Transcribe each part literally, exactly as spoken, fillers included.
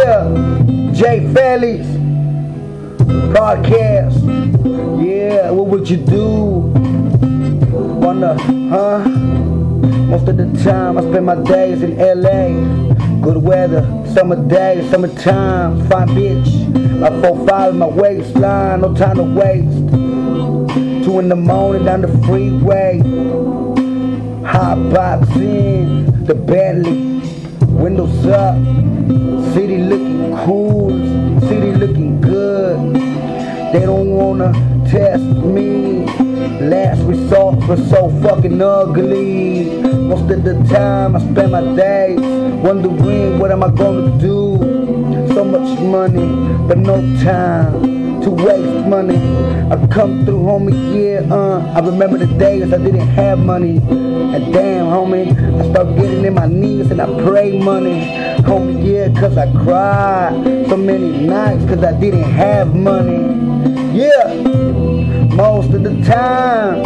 Yeah, Jay Felix Podcast. Yeah, what would you do? Wanna, huh? Most of the time I spend my days in L A. Good weather, summer days, summertime. Fine bitch, my four five in my waistline, no time to waste. Two in the morning down the freeway. Hot boxing, the Bentley, windows up. City looking cool, city looking good. They don't wanna test me. Last resort was so fucking ugly. Most of the time I spend my days wondering what am I gonna do. So much money, but no time to waste money. I come through, homie, yeah, uh I remember the days I didn't have money. And damn, homie, I start getting in my knees and I pray money. Homie, yeah, cause I cried so many nights cause I didn't have money. Yeah, most of the time.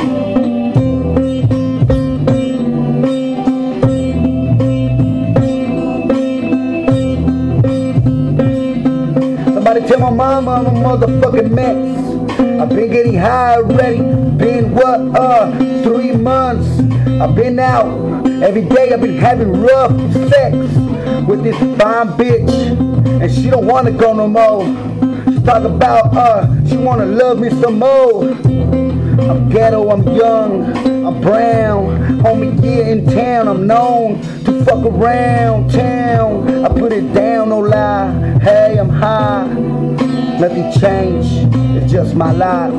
Somebody tell my mama I'm a motherfucking mess. I've been getting high already. Been what, uh, three months. I've been out every day. I've been having rough sex with this fine bitch, and she don't wanna go no more. She talk about, uh, she wanna love me some more. I'm ghetto, I'm young, I'm brown. Homie, yeah, in town, I'm known to fuck around town. I put it down, no lie. Hey, I'm high. Nothing changed, it's just my life.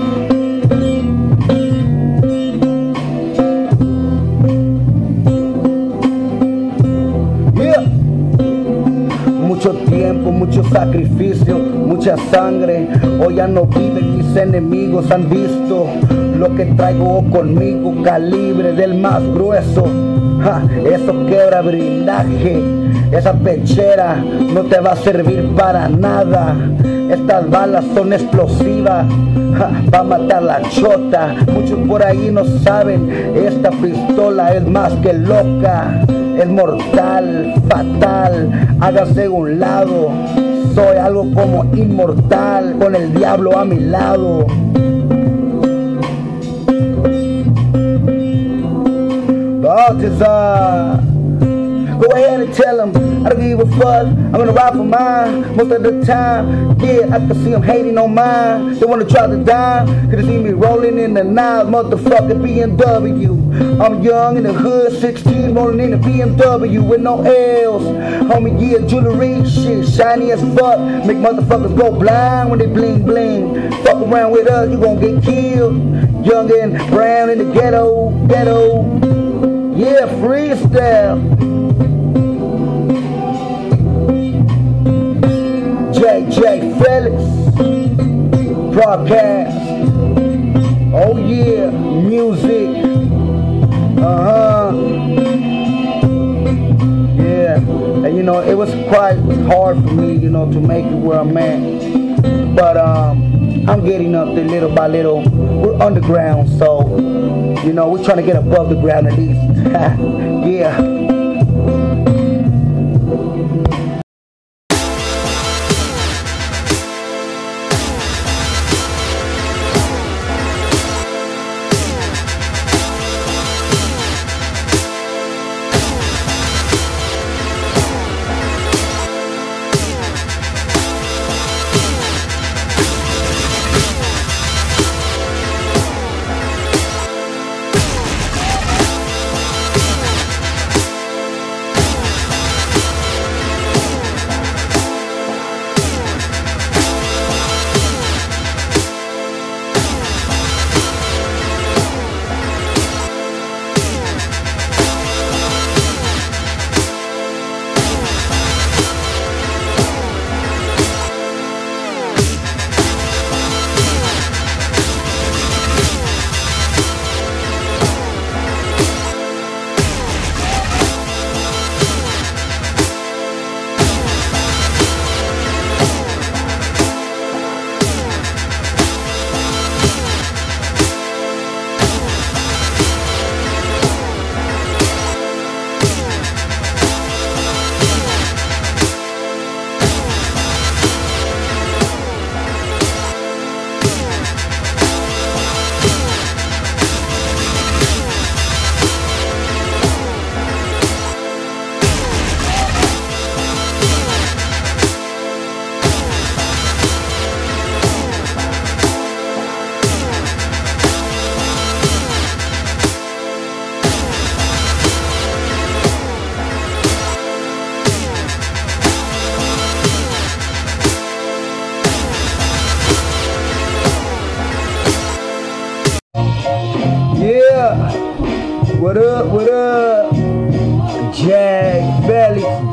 Yeah. Mucho tiempo, mucho sacrificio, mucha sangre. Hoy ya no viven, mis enemigos han visto lo que traigo conmigo, calibre del más grueso. Ja, eso quebra blindaje, esa pechera no te va a servir para nada. Estas balas son explosivas, ja, va a matar la chota. Muchos por ahí no saben, esta pistola es más que loca. Es mortal, fatal, hágase un lado. Soy algo como inmortal, con el diablo a mi lado. Baltazar, go ahead and tell them I don't give a fuck, I'm gonna ride for mine most of the time. Yeah, I can see them hating on mine. They wanna try to dime, cause they see me rolling in the nine motherfucking B M W. I'm young in the hood, sixteen, rolling in a B M W with no L's. Homie, yeah, jewelry, shit, shiny as fuck. Make motherfuckers go blind when they bling bling. Fuck around with us, you gon' get killed. Young and brown in the ghetto, ghetto. Yeah, freestyle. J J Felix Podcast. Oh yeah, music. Uh-huh. Yeah. And you know, it was quite hard for me, you know, to make it where I'm at. But um I'm getting up there little by little. We're underground, so you know, we're trying to get above the ground at least. Yeah.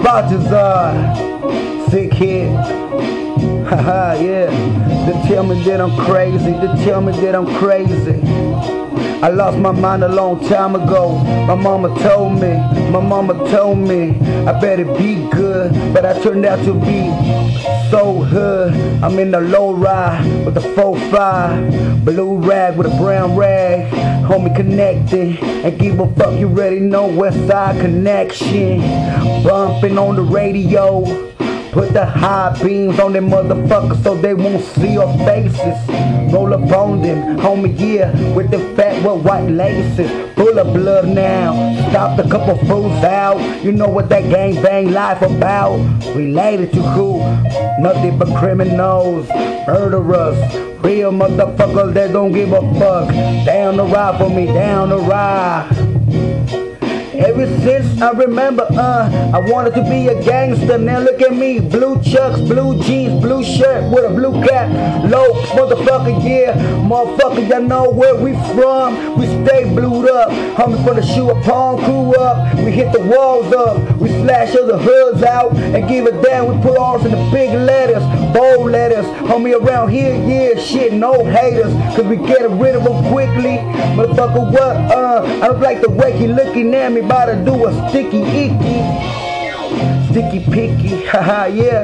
Balthazar, sick kid. Haha, yeah. They tell me that I'm crazy. They tell me that I'm crazy. I lost my mind a long time ago. My mama told me, my mama told me I better be good, but I turned out to be so hood. I'm in the low ride with the four five, blue rag with a brown rag, homie connected, and give a fuck, you already know West Side Connection. Bumping on the radio, put the high beams on them motherfuckers so they won't see our faces. Roll up on them, homie, yeah, with the fat with white laces. Full of blood now, stopped a couple fools out. You know what that gang bang life about. Related to who? Nothing but criminals, murderers, real motherfuckers that don't give a fuck. Down the ride for me, down the ride. Ever since I remember, uh, I wanted to be a gangster. Now look at me, blue chucks, blue jeans, blue shirt with a blue cap. Low motherfucker, yeah, motherfucker, y'all know where we from. We stay blued up, homie from the shoe upon crew up. We hit the walls up, we slash other hoods out and give it down. We put ours in the big letters, bold letters. Homie around here, yeah, shit, no haters, cause we get rid of them quickly. Motherfucker, what? Uh, I don't like the way he looking at me. About to do a sticky icky, sticky picky, haha, yeah.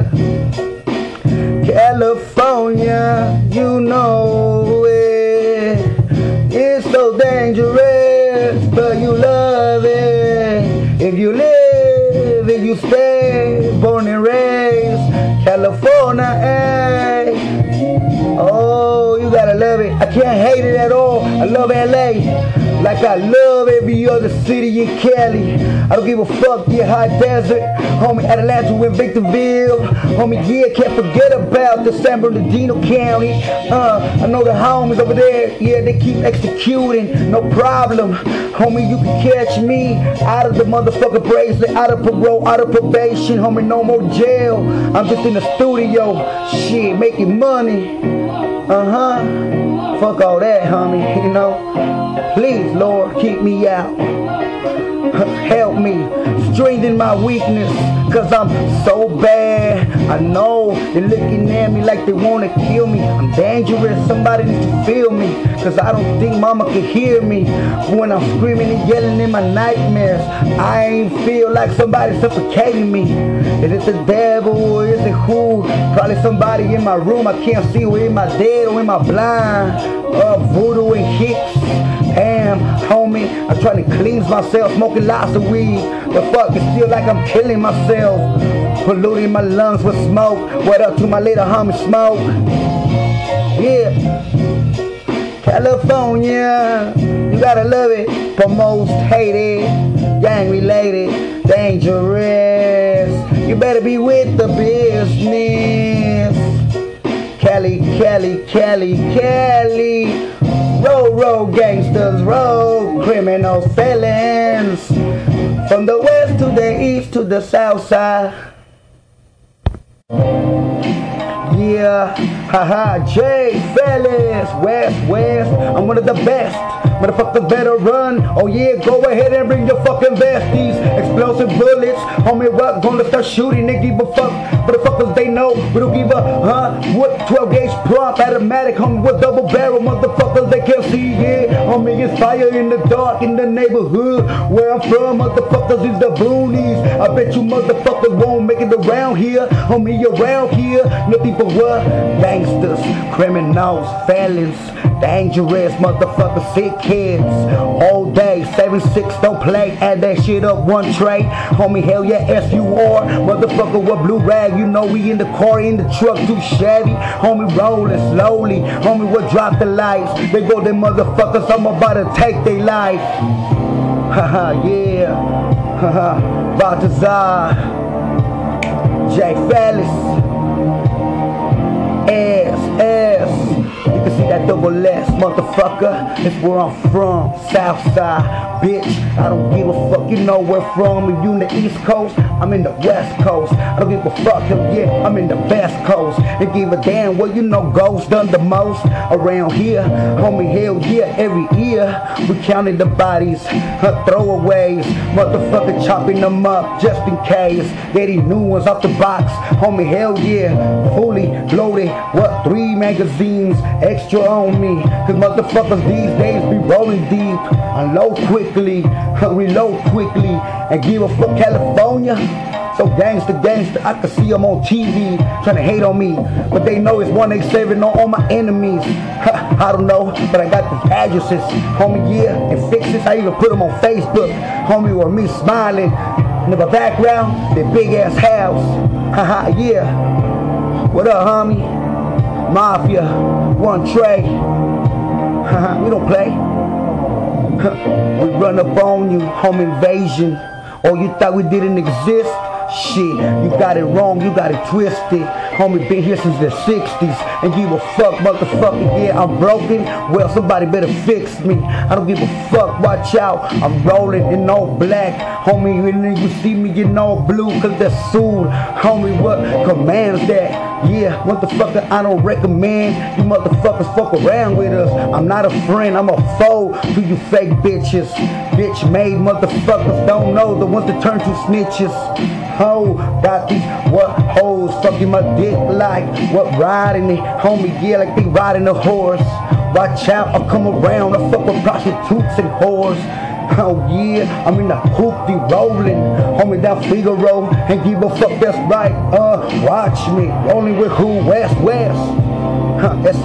California, you know it. It's so dangerous, but you love it. If you live, if you stay, born and raised, California, eh. Oh, you gotta love it. I can't hate it at all. I love L A. Like I love every other city in Cali. I don't give a fuck, yeah, high desert. Homie, Atlanta and Victorville. Homie, yeah, can't forget about the San Bernardino County. Uh, I know the homies over there, yeah, they keep executing, no problem. Homie, you can catch me out of the motherfucking bracelet, out of parole, out of probation. Homie, no more jail. I'm just in the studio, shit, making money. Uh-huh. Fuck all that, homie, you know. Please, Lord, keep me out. Help me, strengthen my weakness, cause I'm so bad. I know they're looking at me like they wanna kill me. I'm dangerous, somebody needs to feel me, cause I don't think mama can hear me when I'm screaming and yelling in my nightmares. I ain't feel like somebody suffocating me. Is it the devil or is it who? Probably somebody in my room. I can't see who am I dead or am I blind. Uh, voodoo and hicks. Damn, homie, I'm trying to cleanse myself, smoking lots of weed. But fuck, it's still like I'm killing myself, polluting my lungs with smoke. What up to my little homie Smoke? Yeah, California, you gotta love it. For most hated, gang related, dangerous. You better be with the business. Cali, Cali, Cali, Cali. Roll, roll, gangsters, roll, criminal felons. From the west to the east to the south side. Yeah, haha, Jay Fellas, West, West, I'm one of the best. Motherfuckers better run. Oh yeah, go ahead and bring your fucking vesties. Explosive bullets, homie, what? Gonna start shooting, they give a fuck. Motherfuckers, they know, we don't give a, huh? What? twelve gauge prop, automatic, homie, with double barrel. Motherfuckers, they can't see, yeah. Homie, it's fire in the dark in the neighborhood where I'm from. Motherfuckers is the boonies. I bet you motherfuckers won't make it around here. Homie, around here, nothing but what? Gangsters, criminals, felons, dangerous motherfuckers, sick kids. All day, seven six, don't play. Add that shit up one tray. Homie, hell yeah, S U R. Motherfucker with blue rag, you know we in the car, in the truck, too Chevy. Homie, rolling slowly. Homie, we'll drop the lights. They go, them motherfuckers, I'm about to take their life. Haha, yeah. Haha, Balthazar, Jay Fellas. S, S, you can see that double S, motherfucker. It's where I'm from, South Side, bitch. I don't give a fuck, you know where from. If you in the East Coast, I'm in the West Coast. I don't give a fuck, hell yeah, I'm in the best coast. And give a damn what you know goes done the most around here. Homie, hell yeah, every year we counting the bodies, huh, throwaways. Motherfucker chopping them up just in case. Getting new ones off the box. Homie, hell yeah, fully loaded. What, three magazines extra on me? Cause motherfuckers these days be rolling deep. Unload quickly, reload quickly, and give a fuck California. So gangsta, gangsta, I can see them on T V trying to hate on me, but they know it's one eighty-seven on all my enemies. I don't know, but I got the addresses, homie, yeah, and fixes. I even put them on Facebook, homie, with me smiling. In the background, their big ass house. Haha, yeah. What up, homie? Mafia, one Trey. Haha, we don't play. We run up on you, home invasion. Oh, you thought we didn't exist? Shit, you got it wrong, you got it twisted. Homie been here since the sixties. And give a fuck, motherfucker, yeah, I'm broken. Well, somebody better fix me. I don't give a fuck, watch out. I'm rolling in all black. Homie, when you see me in all blue, cause that's sued. Homie, what commands that? Yeah, motherfucker, I don't recommend you motherfuckers fuck around with us. I'm not a friend, I'm a foe to you fake bitches. Bitch made motherfuckers don't know the ones that turn to snitches. Ho, got these what hoes fucking my dick like what riding it, homie, yeah, like they riding a horse. Watch out, I'll come around, I fuck with prostitutes and whores. Oh yeah, I'm in the hoopty rolling, homie, down Figaro, and give a fuck, that's right. Uh, watch me, rolling with who? West West, huh, ese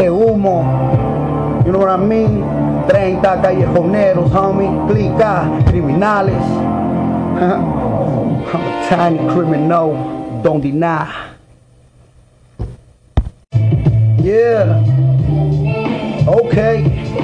humo, you know what I mean? Treinta callejoneros, homie, clica, criminales. I'm a tiny criminal, don't deny. Yeah, okay.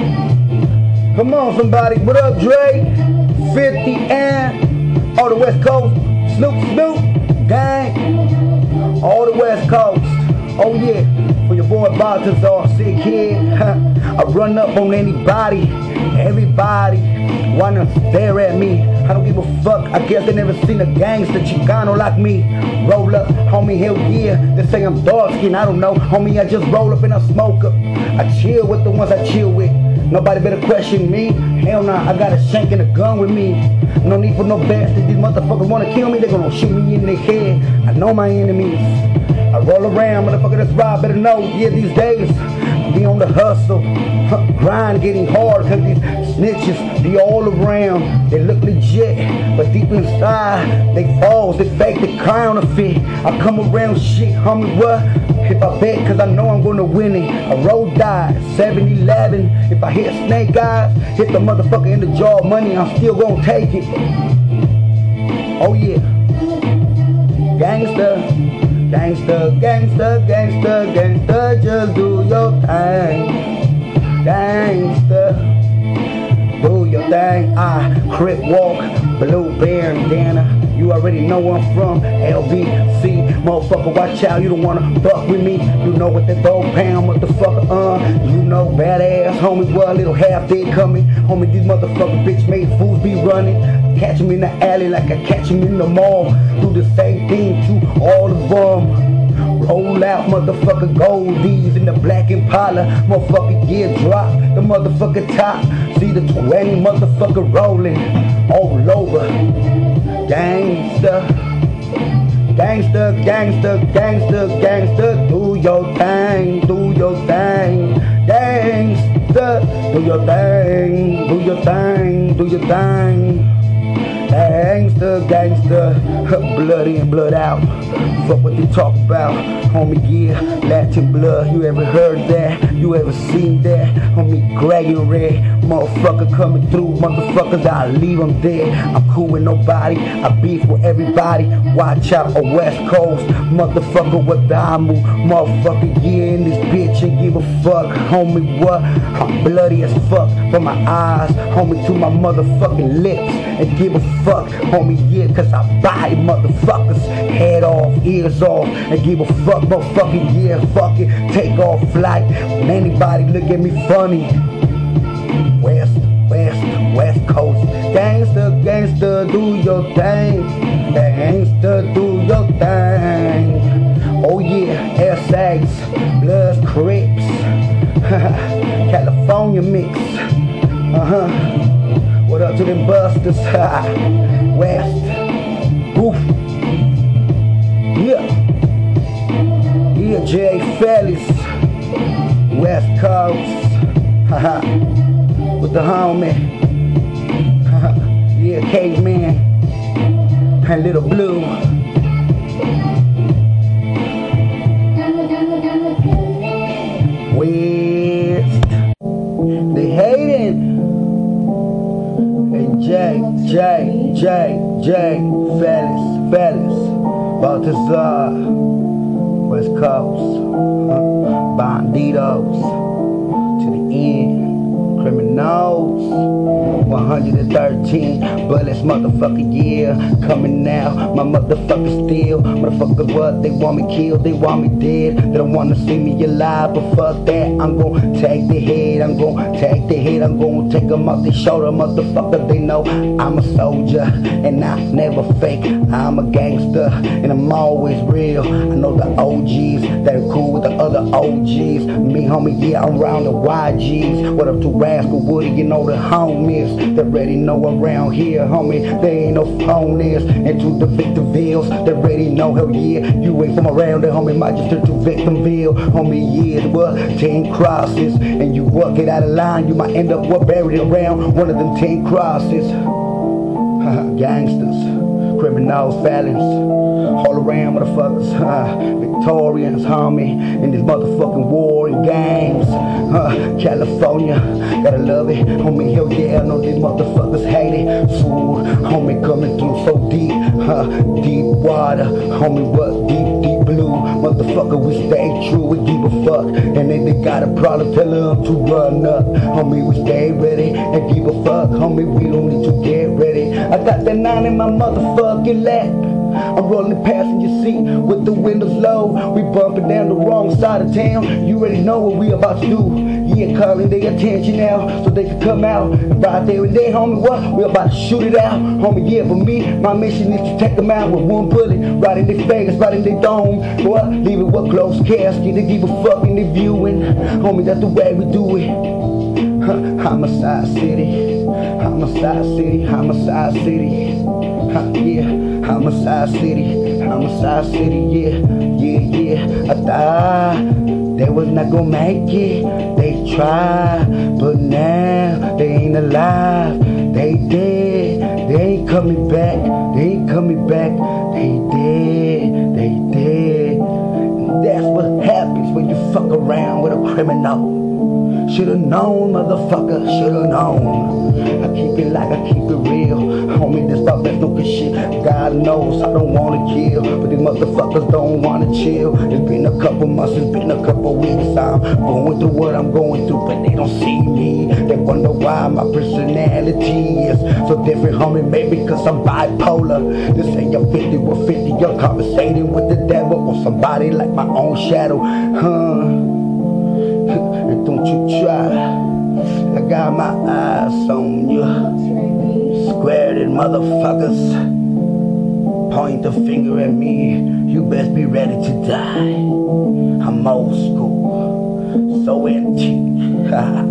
Come on, somebody. What up, Dre? fifty and all the West Coast. Snoop, Snoop, gang. All the West Coast. Oh yeah, for your boy Baltazar, sick kid. I run up on anybody, everybody wanna stare at me. I don't give a fuck. I guess they never seen a gangster Chicano like me. Roll up, homie, hell yeah. They say I'm dark skin, I don't know. Homie, I just roll up and I smoke up. I chill with the ones I chill with. Nobody better question me. Hell nah, I got a shank and a gun with me. No need for no bastard. These motherfuckers wanna kill me, they gonna shoot me in the head. I know my enemies. I roll around, motherfucker, that's right, better know. Yeah, these days, be on the hustle. Huh, grind getting hard, cause these snitches be all around. They look legit, but deep inside, they false, they fake, they counterfeit. I come around shit, homie, what? If I bet, cause I know I'm gonna win it. I roll die, seven eleven. If I hit snake eyes, hit the motherfucker in the jaw, money, I'm still gonna take it. Oh yeah. Gangsta. Gangsta, gangsta, gangsta, gangsta, just do your thing. Gangsta, do your thing. I crip walk, blue bear, Dana. You already know where I'm from, L B C. Motherfucker, watch out, you don't wanna fuck with me. You know what that dope pound, motherfucker, uh. You know, badass, homie, well, a little half day coming. Homie, these motherfucker bitch made fools be running. Catch them in the alley like I catch them in the mall. Do the same thing to all of them. Roll out, motherfucker, goldies in the black Impala. Motherfucker, yeah, drop the motherfucker top. See the twenty motherfucker rolling all over. Gangsta, gangsta, gangsta, gangsta, gangsta, do your thing, do your thing. Gangsta, do your thing, do your thing, do your thing. Gangsta, gangsta, blood in, blood out. Fuck what you talk about, homie, yeah. Latin blood, you ever heard that? You ever seen that? Homie, Gregory, Motherfucker coming through, motherfuckers, I leave them dead. I'm cool with nobody, I beef with everybody. Watch out, a West Coast motherfucker with the move. Motherfucker, yeah, in this bitch and give a fuck. Homie, what? I'm bloody as fuck from my eyes, homie, to my motherfucking lips. And give a fuck, homie, yeah, cause I buy motherfuckers head off, ears off, and give a fuck, motherfucking yeah, fuck it, take off flight. When anybody look at me funny, West, West, West Coast, gangsta, gangsta, do your thing, gangsta, do your thing. Oh yeah, S X, Bloods, Crips, California mix, uh-huh. What up to them busters? West. Oof. Yeah. Yeah, Jay Fellas. West Coast. Haha. With the homie. Haha. Yeah, Caveman. And Little Blue. West. They hating. J, J, J, J, Fellas, Fellas, Baltazar, West Coast, huh? Banditos, to the end, criminals, one hundred thirteen, bullets, motherfucker, yeah, coming now, my motherfucker still, motherfuckers what, they want me killed, they want me dead, they don't wanna see me alive, but fuck that, I'm gon' take the head, I'm gon' take the head, I'm gon' take them off their shoulder, motherfucker, they know I'm a soldier, and I never fake, I'm a gangster, and I'm always real, I know the O Gs, they're cool with the other O Gs, me homie, yeah, I'm around the Y Gs, what up to Rascal Woody, you know the homies, they already know around here, homie, they ain't no phonies, and to the Victorvilles, they already know, hell yeah, you ain't from around there, homie, might just turn to Victimville, homie, yeah, what, ten crosses, and you walk it out of line, you might end up what, buried around one of them ten crosses. Gangsters, criminals, felons, all around motherfuckers, uh, Victorians, homie, in this motherfucking war and gangs, uh, California, gotta love it, homie, hell yeah, I know these motherfuckers hate it, fool, homie, coming through so deep, uh, deep water, homie, what, deep, deep blue, motherfucker, we stay true, we give a fuck, and if they got a problem, tell them to run up, homie, we stay ready, and give a fuck, homie, we don't need to get ready, I got that nine in my motherfucking lap, I'm rolling passenger seat with the windows low. We bumping down the wrong side of town. You already know what we about to do. Yeah, calling their attention now so they can come out. And right there and there, homie, what? We about to shoot it out. Homie, yeah, for me, my mission is to take them out with one bullet. Right in their face, right in their dome. What? Leave it with closed casket. They give a fuck in the viewing. Homie, that's the way we do it. Huh, Homicide City. Homicide City. Homicide City. Huh, yeah. Homicide City, Homicide City, yeah, yeah, yeah. I thought they was not gonna make it. They tried, but now they ain't alive. They dead, they ain't coming back. They ain't coming back. They dead, they dead. And that's what happens when you fuck around with a criminal. Should've known, motherfucker, should've known. I keep it like I keep it real. Homie, this my best no good shit. God knows I don't wanna kill, but these motherfuckers don't wanna chill. It's been a couple months, it's been a couple weeks. I'm going through what I'm going through, but they don't see me. They wonder why my personality is so different, homie. Maybe cause I'm bipolar. This ain't your fifty or fifty. You're conversating with the devil or somebody like my own shadow, huh? And don't you try, I got my eyes on you. Square-headed motherfuckers, point the finger at me. You best be ready to die. I'm old school, so antique.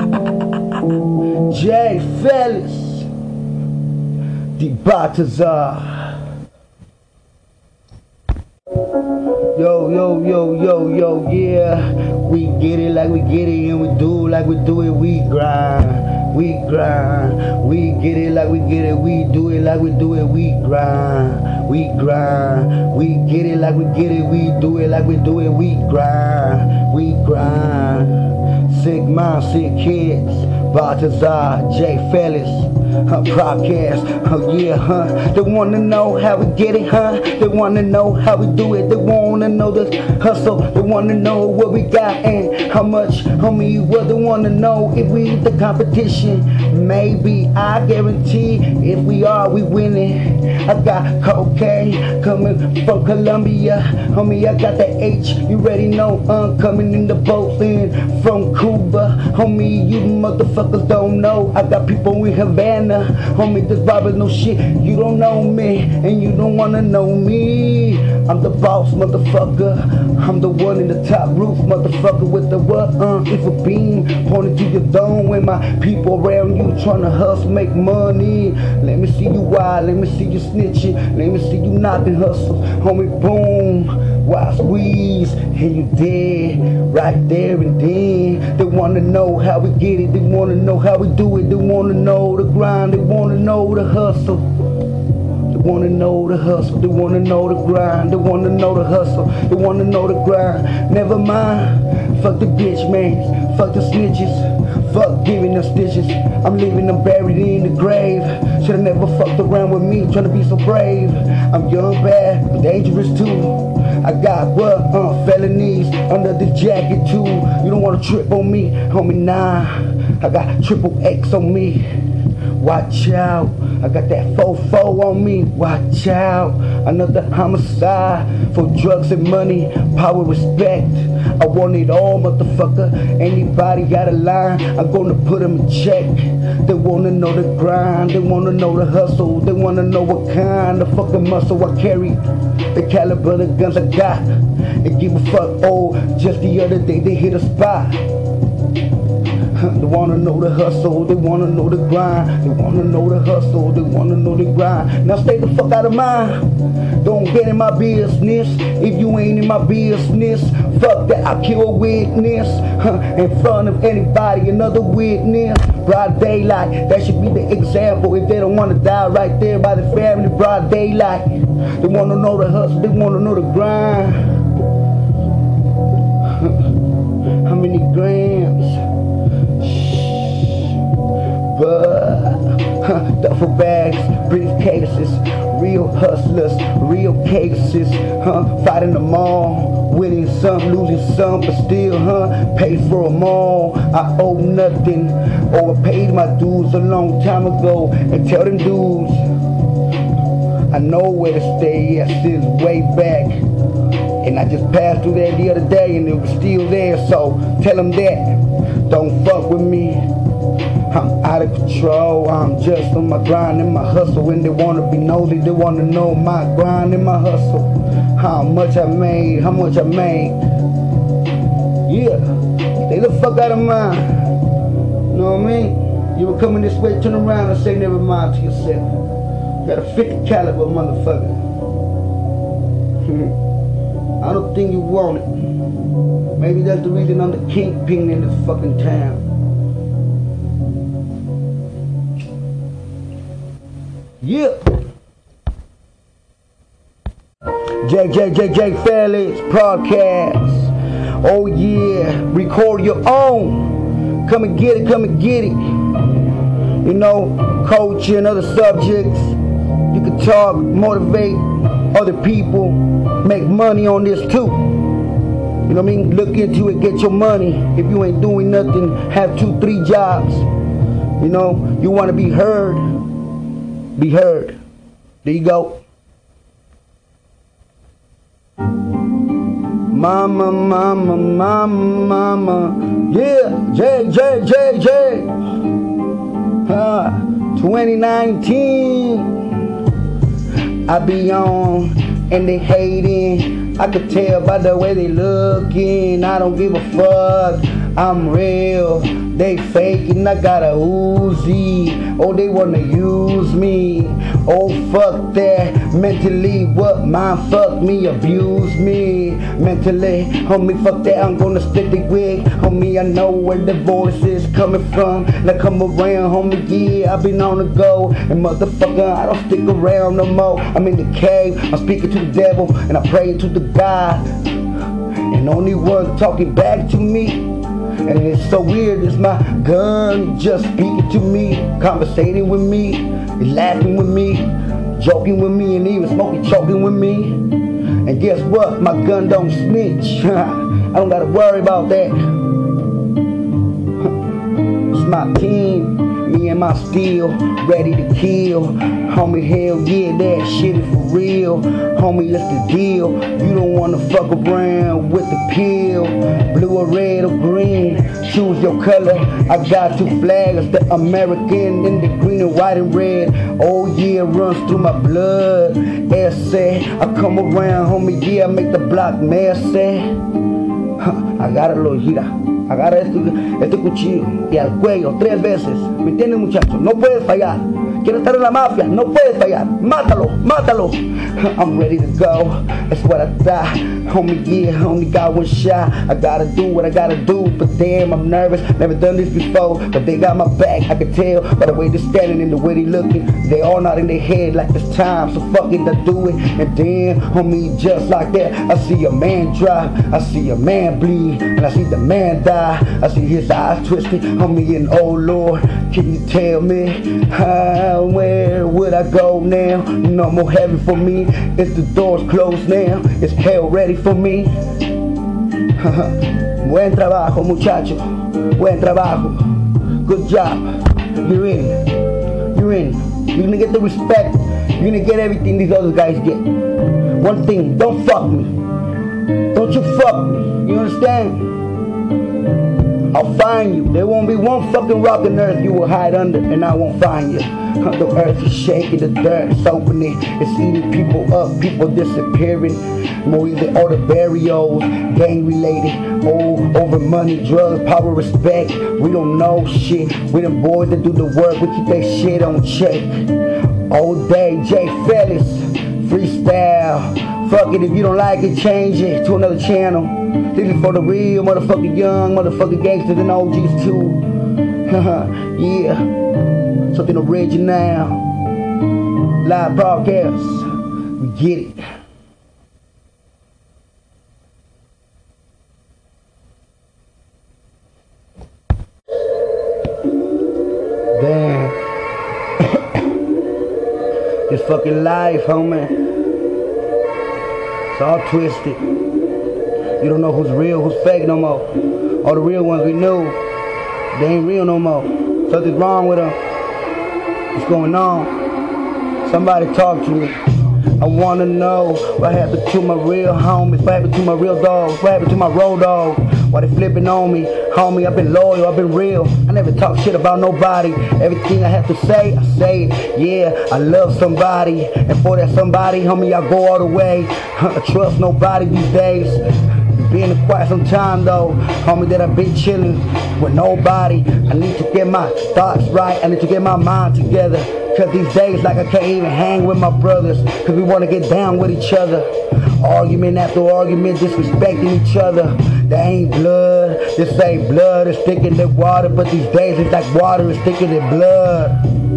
Jay Fellas, the Baltazar. Yo, yo, yo, yo, yo, yeah. We get it like we get it, and we do like we do it. We grind, we grind. We get it like we get it, we do it like we do it. We grind, we grind. We get it like we get it, we do it like we do it. We grind, we grind. Sick minds, sick kids. Baltazar, J. Fellas, huh, podcast, oh yeah, huh. They wanna know how we get it, huh? They wanna know how we do it. They wanna know the hustle. They wanna know what we got and how much, homie. What they wanna know if we the competition. Maybe, I guarantee, if we are, we winning. I got cocaine coming from Colombia, homie. I got the H. You already know, I'm coming in the boat in from Cuba, homie. You motherfuckers don't know. I got people in Havana, homie. This Bible no shit. You don't know me, and you don't wanna know me. I'm the boss, motherfucker. I'm the one in the top roof, motherfucker. With the what? Uh, it's a beam pointing to your dome. When my people around you trying to hustle, make money. Let me see you wild. Let me see you snitching. Let me see you knocking hustle, homie. Boom. Why squeeze? And you dead right there and then. They wanna know how we get it. They wanna know how we do it. They wanna know the grind. They wanna know the hustle. They wanna know the hustle. They wanna know the grind. They wanna know the hustle. They wanna know the grind. Never mind. Fuck the bitch, man. Fuck the snitches. Fuck giving them stitches. I'm leaving them buried in the grave. Should've never fucked around with me, trying to be so brave. I'm young, bad, but dangerous too. I got what? Uh, felonies under the jacket too. You don't wanna trip on me, homie, nah. I got triple X on me. Watch out. I got that fofo on me. Watch out. Another homicide for drugs and money, power, respect. I want it all, motherfucker. Anybody got a line, I'm gonna put them in check. They wanna know the grind, they wanna know the hustle. They wanna know what kind of fucking muscle I carry, the caliber of the guns I got. They give a fuck, oh, just the other day they hit a spot. They wanna know the hustle, they wanna know the grind. They wanna know the hustle, they wanna know the grind. Now stay the fuck out of mine. Don't get in my business if you ain't in my business. Fuck that, I kill a witness huh, in front of anybody, another witness. Broad daylight, that should be the example. If they don't wanna die right there by the family, broad daylight. They wanna know the hustle, they wanna know the grind. How many grams? But huh, duffel bags, briefcases, real hustlers, real cases, huh? Fighting them all, winning some, losing some, but still, huh? Paid for them all. I owe nothing, or I paid my dues a long time ago. And tell them dudes, I know where to stay. Yes, it's way back. And I just passed through there the other day, and it was still there. So tell them that. Don't fuck with me. I'm out of control, I'm just on my grind and my hustle. When they wanna be nosy, they wanna know my grind and my hustle. How much I made, how much I made. Yeah, stay the fuck out of mine. You know what I mean? You were coming this way, turn around and say never mind to yourself. Got a fifty caliber motherfucker. I don't think you want it. Maybe that's the reason I'm the kingpin in this fucking town. Yeah. J J J J Fellas podcast. Oh yeah, record your own. Come and get it, come and get it. You know, culture and other subjects. You can talk, motivate other people, make money on this too. You know what I mean? Look into it, get your money. If you ain't doing nothing, have two, three jobs. You know, you want to be heard. Be heard. There you go. Mama, mama, mama, mama. Yeah, J, J, J, J. Uh, twenty nineteen. I be on and they hating. I could tell by the way they looking. I don't give a fuck. I'm real. They faking, I got a Uzi. Oh, they wanna use me. Oh, fuck that. Mentally, what? Mind fuck me, abuse me. Mentally, homie, fuck that. I'm gonna split the wig. Homie, I know where the voice is coming from. Now come around, homie, yeah, I've been on the go. And motherfucker, I don't stick around no more. I'm in the cave, I'm speaking to the devil, and I'm praying to the God. And only one talking back to me And it's so weird, it's my gun just speaking to me, conversating with me, laughing with me, joking with me, and even smoking, choking with me. And guess what? My gun don't snitch. I don't gotta worry about that. It's my team, me and my steel, ready to kill. Homie, hell yeah, that shit is for real. Homie, that's the deal. You don't wanna fuck around with the pill. Blue or red or green, choose your color. I got two flags, the American and the green and white and red. Oh yeah, runs through my blood. Ese, I come around, homie, yeah, I make the block messy. I got a little gira. Agarra este, este cuchillo y al cuello tres veces. ¿Me entiendes, muchachos? No puedes fallar. Quieres estar en la mafia, no puedes fallar. Mátalo, mátalo. I'm ready to go. That's what I thought. Homie, yeah, only got one shot. I gotta do what I gotta do, but damn, I'm nervous. Never done this before, but they got my back. I can tell by the way they're standing and the way they looking. They all not in their head like it's time, so fuck it, I do it. And then, homie, just like that, I see a man drop, I see a man bleed, and I see the man die. I see his eyes twisted, homie, and oh Lord, can you tell me how, where would I go now? No more heaven for me. It's the doors closed now. It's hell ready for me. Buen trabajo, muchacho. Buen trabajo. Good job. You're in. You're in. You're gonna get the respect. You're gonna get everything these other guys get. One thing, don't fuck me. Don't you fuck me. You understand? I'll find you. There won't be one fucking rock on earth you will hide under, and I won't find you. The earth is shaking, the dirt is opening. It's eating people up, people disappearing. More either all the burials, gang related. Oh, over money, drugs, power, respect. We don't know shit. We them boys that do the work, we keep that shit on check. All day, Jay Fellas, freestyle. Fuck it, if you don't like it, change it to another channel. This is for the real motherfucking young motherfucking gangsters and O Gs too. Yeah, something original. Live broadcast. We get it. Damn. This fucking life, homie. It's all twisted. You don't know who's real, who's fake no more. All the real ones we knew, they ain't real no more. Something's wrong with them. What's going on? Somebody talk to me. I wanna know what happened to my real homies, what happened to my real dogs, what happened to my road dog. Why they flipping on me? Homie, I've been loyal, I've been real. I never talk shit about nobody. Everything I have to say, I say it. Yeah, I love somebody. And for that somebody, homie, I go all the way. I trust nobody these days. Been in quite some time though, homie, that I've been chilling with nobody. I need to get my thoughts right, I need to get my mind together. Cause these days like I can't even hang with my brothers. Cause we wanna get down with each other. Argument after argument, disrespecting each other. That ain't blood, this ain't blood, it's thicker than water. But these days it's like water is thicker than blood.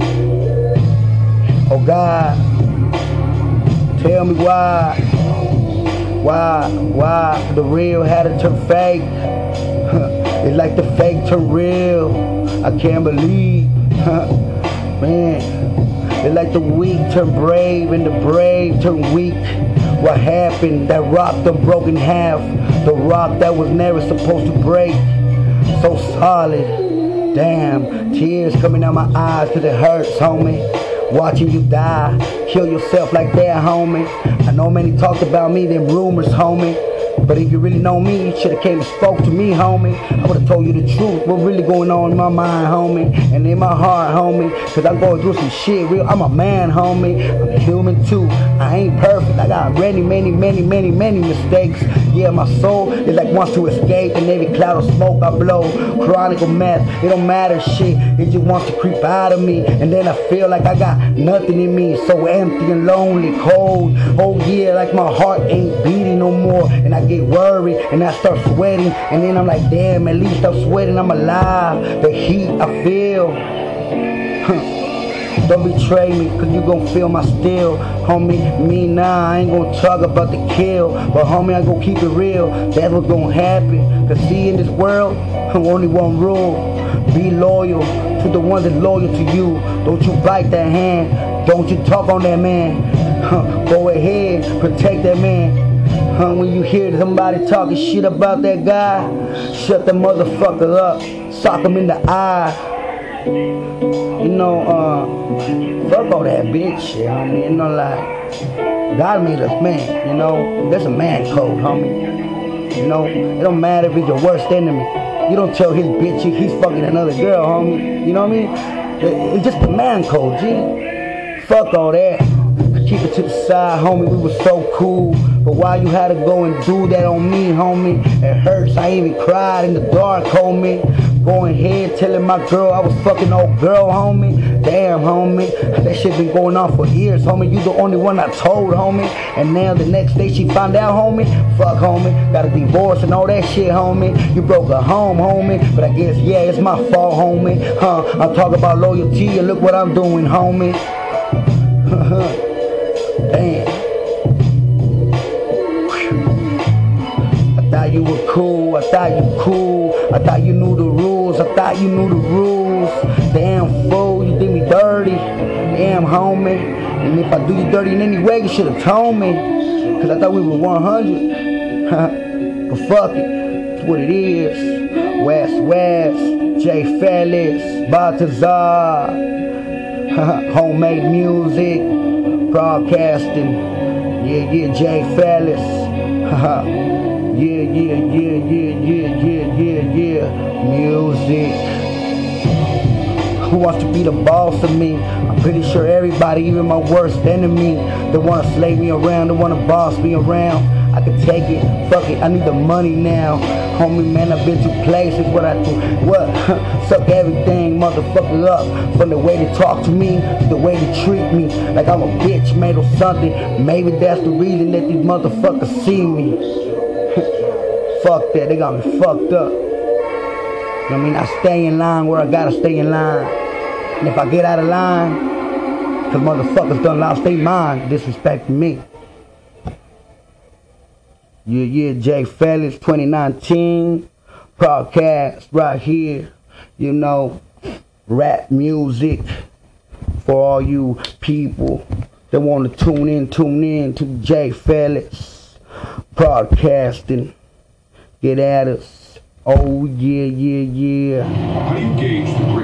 Oh God, tell me why. Why, why the real had to turn fake? It's like the fake turned real. I can't believe, man. It's like the weak turn brave and the brave turn weak. What happened? That rock done broke in half. The rock that was never supposed to break. So solid. Damn, tears coming out my eyes cause it hurts, homie. Watching you die, kill yourself like that, homie. I know many talked about me, them rumors, homie. But if you really know me, you should've came and spoke to me, homie. I would've told you the truth, what really going on in my mind, homie. And in my heart, homie. Cause I'm going through some shit real. I'm a man, homie. I'm human too. I ain't perfect. I got many, many, many, many, many mistakes. Yeah, my soul is like wants to escape. And every cloud of smoke I blow. Chronic or meth, it don't matter shit. It just wants to creep out of me. And then I feel like I got nothing in me. So empty and lonely, cold. Oh yeah, like my heart ain't beating no more. And I get worried and I start sweating. And then I'm like, damn, at least I'm sweating, I'm alive. The heat I feel. Huh. Don't betray me, cause you gon' feel my steel. Homie, me nah, I ain't gon' talk about the kill. But homie, I gon' keep it real. That's what's gon' happen. Cause see, in this world, only one rule. Be loyal to the one that's loyal to you. Don't you bite that hand. Don't you talk on that man. Huh, go ahead, protect that man. Huh, when you hear somebody talking shit about that guy, shut the motherfucker up. Sock him in the eye. You know, uh, fuck all that bitch shit, homie. You know, like, God made us man, you know. That's a man code, homie. You know, it don't matter if it's your worst enemy. You don't tell his bitch he's fucking another girl, homie. You know what I mean? It's just a man code, G. Fuck all that. Keep it to the side, homie. We were so cool. But why you had to go and do that on me, homie? It hurts. I even cried in the dark, homie. Going ahead telling my girl I was fucking old girl, homie. Damn, homie. That shit been going on for years, homie. You the only one I told, homie. And now the next day she found out, homie. Fuck, homie. Got a divorce and all that shit, homie. You broke her home, homie. But I guess, yeah, it's my fault, homie. Huh? I'm talking about loyalty and look what I'm doing, homie. Damn. I thought you were cool, I thought you cool, I thought you knew the rules, I thought you knew the rules. Damn fool, you did me dirty. Damn homie. And if I do you dirty in any way, you should have told me. Cause I thought we were one hundred. But fuck it, it's what it is. West West, Jay Felix, Baltazar, homemade music, broadcasting. Yeah, yeah, Jay Felix. Yeah, yeah, yeah, yeah, yeah, yeah, yeah, yeah. Music. Who wants to be the boss of me? I'm pretty sure everybody, even my worst enemy, they want to slave me around, they want to boss me around. I can take it, fuck it, I need the money now. Homie, man, I've been to places, what I do, what? Suck everything, motherfucker up. From the way they talk to me, to the way they treat me, like I'm a bitch made of something. Maybe that's the reason that these motherfuckers see me. Fuck that, they got me fucked up. You know what I mean? I stay in line where I gotta stay in line. And if I get out of line, cause motherfuckers done lost their mind disrespecting me. Yeah, yeah, Jay Felix, twenty nineteen, podcast right here. You know, rap music for all you people that want to tune in, tune in to Jay Felix, broadcasting. Get at us. Oh, yeah, yeah, yeah. I engaged the